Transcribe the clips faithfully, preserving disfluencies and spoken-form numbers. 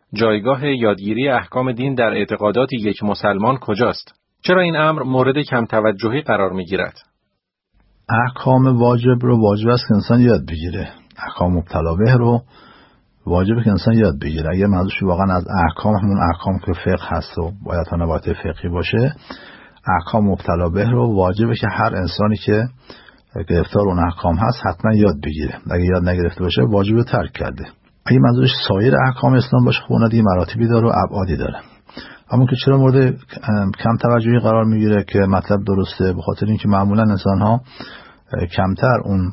جایگاه یادگیری احکام دین در اعتقادات یک مسلمان کجاست؟ چرا این امر مورد کم توجهی قرار میگیرد؟ احکام واجب رو واجب است که انسان یاد بگیره. احکام مبتلا به رو واجبه که انسان یاد بگیره. اگه منظورش واقعا از احکام همون احکام که فقه هست و باید تا نباید فقهی باشه، احکام مبتلا به رو واجبه که هر انسانی که گرفتار اون احکام هست حتما یاد بگیره. اگه یاد نگرفته باشه واجب ترک کرده. اگه منظورش سایر احکام اسلام باشه خب اون دیگه مراتبی داره و ابعادی داره. اما که چرا مورد کم توجهی قرار میگیره که مطلب درسته، به خاطر اینکه معمولا انسان ها کمتر اون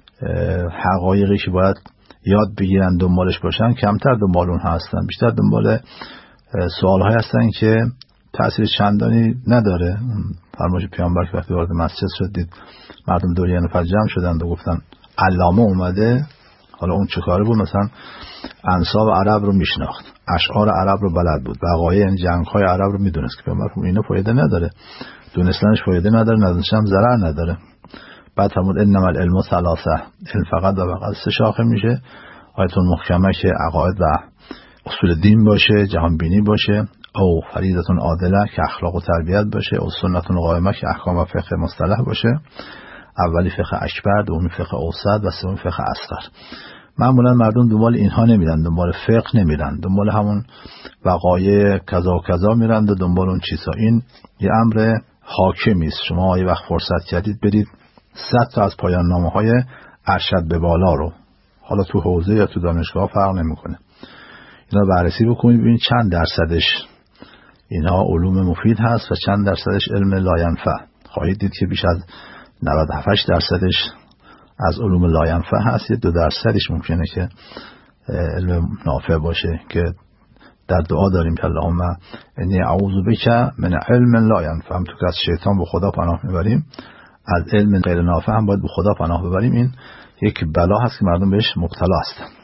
حقایقی که باید یاد بگیرن دنبالش باشن کمتر دنبال اون هستن، بیشتر دنبال سوالهای هستن که تأثیر چندانی نداره. فرمایش پیامبر که وقتی وارد مسجد شد دید مردم دور یه نفر جمع شدند و گفتن علامه اومده، حالا اون چه کاره بود؟ مثلا انساب عرب رو میشناخت، اشعار عرب رو بلد بود، وقایع این جنگ‌های عرب رو میدونست که پیامبر اینا فایده نداره، دونستنش فایده نداره، ندونستنش هم ضرر نداره. بعد فرمود انما العلم ثلاثه، علم فقط و فقط سه شاخه میشه. آیت محکمه که عقاید و اصول دین باشه، جهان بینی باشه، او فریضه عادله که اخلاق و تربیت باشه، او سنت قائمه که احکام و فقه مصطلح باشه. اولی فقه اکبر، دومی فقه اوسط و سومی فقه اصغر. معمولا مردم دنبال اینها نمیرن، دنبال فقه نمیرن، دنبال همون وقایع کذا و کذا میرن و دنبال اون چیزا. این یه امر حاکمی است. شما یه وقت فرصت کردید برید صد تا از پایان نامه‌های ارشد به بالا رو، حالا تو حوزه یا تو دانشگاه فرق نمیکنه، اینا بررسی بکنید ببینید چند درصدش اینها علوم مفید هست و چند درصدش علم لاینفع. خواهید دید که بیش از نود و هفت درصدش از علوم لاینفع هست، یه دو درصدش ممکنه که علم نافع باشه که در دعا داریم که اللهم انی اعوذ بک من علم لا ینفع. هم تو که از شیطان به خدا پناه میبریم، از علم غیر نافع هم باید به خدا پناه ببریم. این یک بلا هست که مردم بهش مبتلا هستن.